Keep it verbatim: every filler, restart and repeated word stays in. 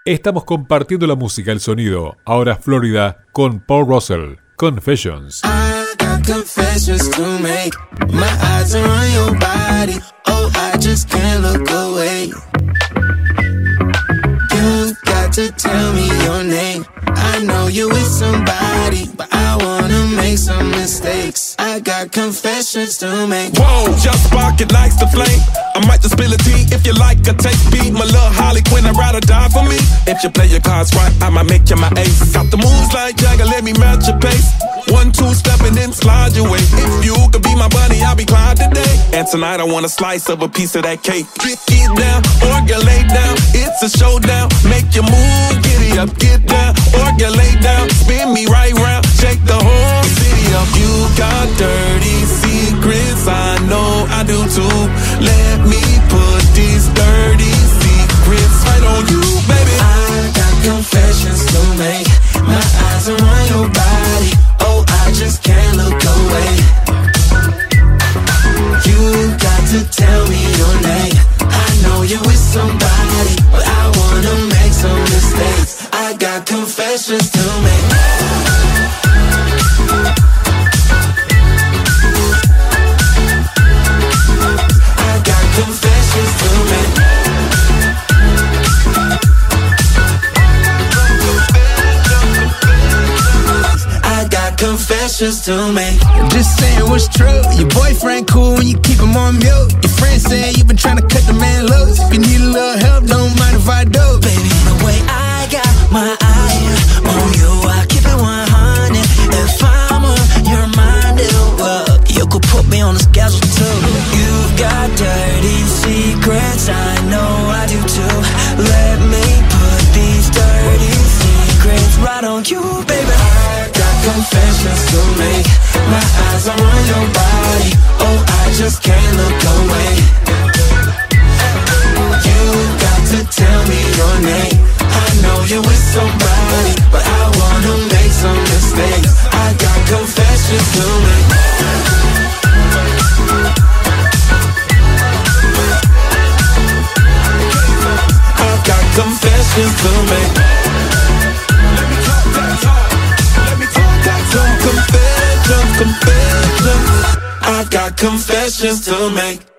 Estamos compartiendo la música, el sonido. Ahora Florida con Paul Russell. Confessions. I got confessions to make. My eyes are on your body. Oh, I just can't look away. You got to tell me your name. I know you with somebody, but I wanna make some mistakes. I got confessions to make. Whoa, just spark it likes the flame. I might just spill a tea if you like a taste beat. My little Harley Quinn, I'd rather die for me. If you play your cards right, I might make you my ace. Got the moves like Jagger, let me match your pace. One, two, step and then slide your way. If you could be my bunny, I'll be Clyde today. And tonight I want a slice of a piece of that cake. Get, get down, or get laid down. It's a showdown. Make your move, giddy up, get down, or get laid down. Spin me right round, shake the whole city up. You got dirty secrets, I know I do too. Let me put these dirty secrets right on you, baby. I got confessions to make. My eyes are on your body. Oh, I just can't look away. You got to tell me your name. I know you're with somebody, but I wanna make some mistakes. I got confessions to make. I got confessions to make. I got confessions to make. Just saying what's true. Your boyfriend cool when you keep him on mute. Your friend said you been trying to cut the man loose. If you need a little help, don't mind if I do. Baby, the way I got my eye on you, I keep it one hundred. If I'm on your mind, it'll work. You could put me on the schedule too. You've got dirty secrets, I know I do too. Let me put these dirty secrets right on you, baby. I got confessions to make. My eyes are on your body. Oh, I just can't look away. You got to tell me your name. I know you're with somebody, but I wanna make some mistakes. I got confessions to make. I got confessions to make. Let me talk that talk. Let me talk that talk. Confessions, confessions. I got confessions to make.